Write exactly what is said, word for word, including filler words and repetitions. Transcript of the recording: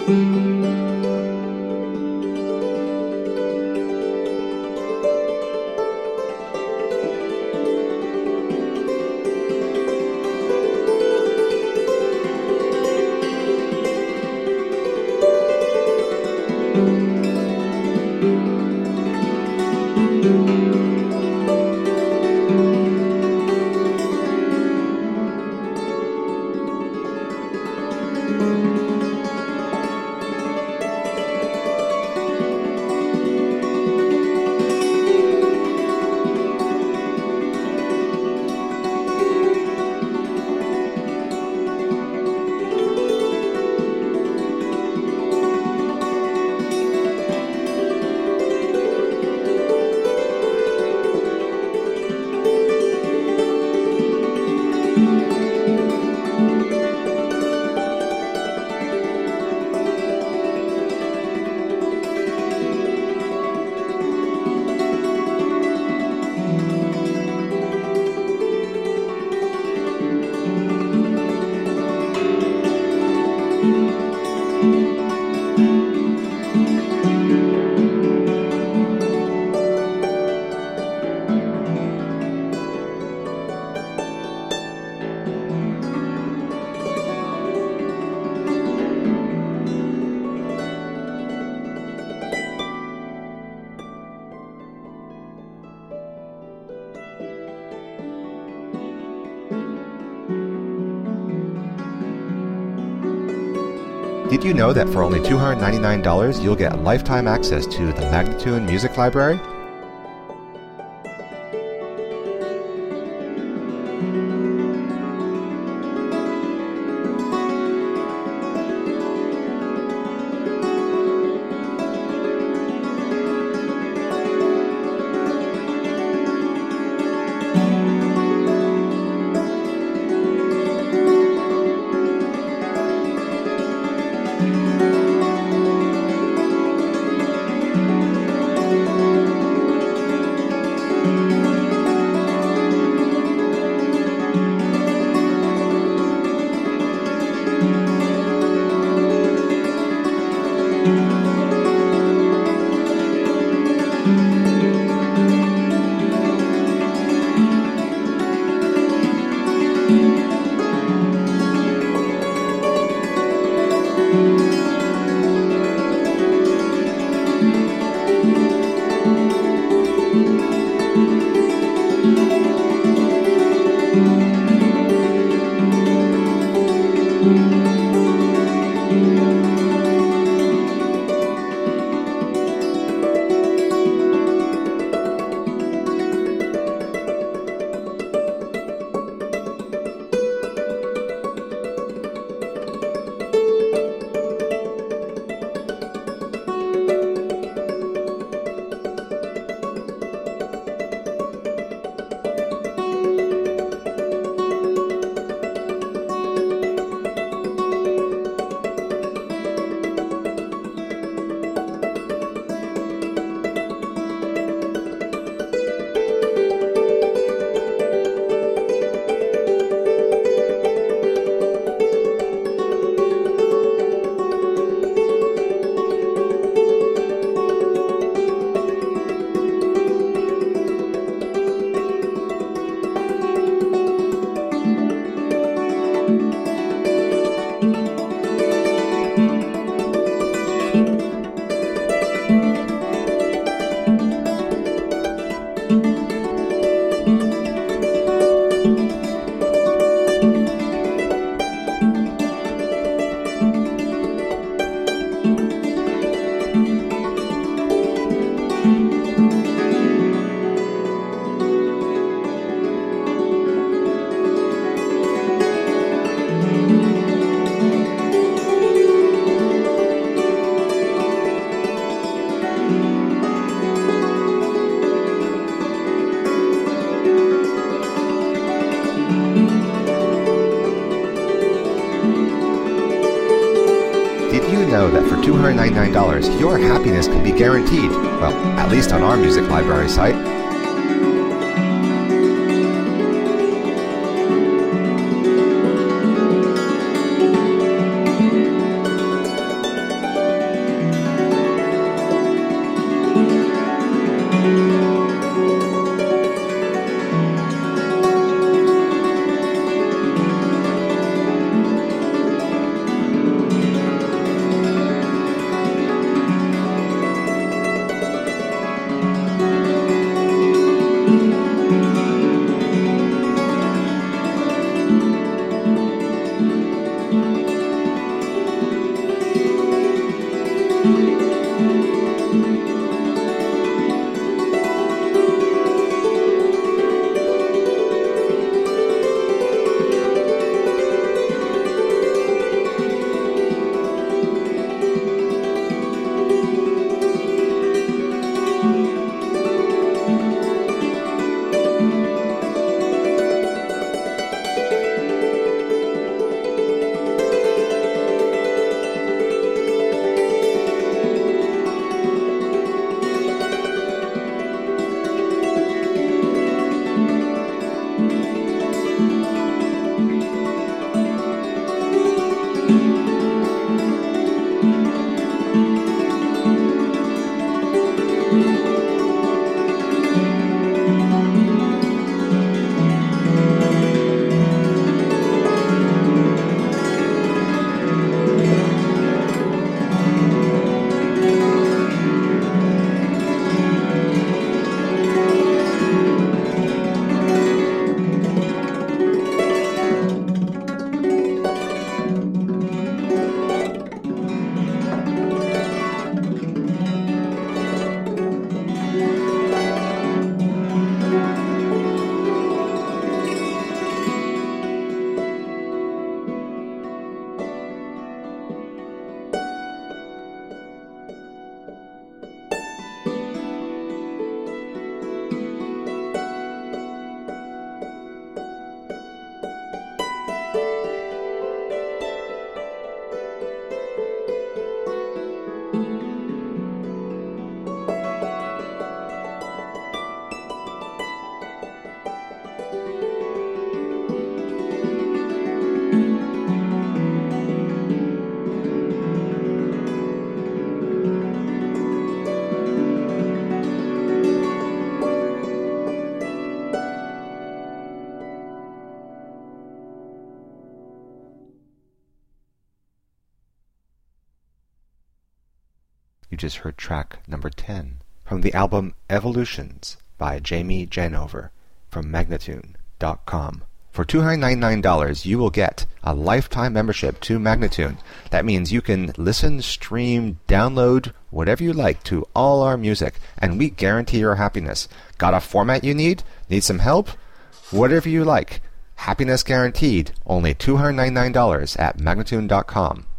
Did you know that for only two hundred ninety-nine dollars you'll get lifetime access to the Magnatune Music Library? Know that for two hundred ninety-nine dollars your happiness can be guaranteed, well, at least on our music library site. You just heard track number ten from the album Evolutions by Jamie Janover from Magnatune dot com. For two hundred ninety-nine dollars, you will get a lifetime membership to Magnatune. That means you can listen, stream, download, whatever you like to all our music, and we guarantee your happiness. Got a format you need? Need some help? Whatever you like. Happiness guaranteed. Only two hundred ninety-nine dollars at Magnatune dot com.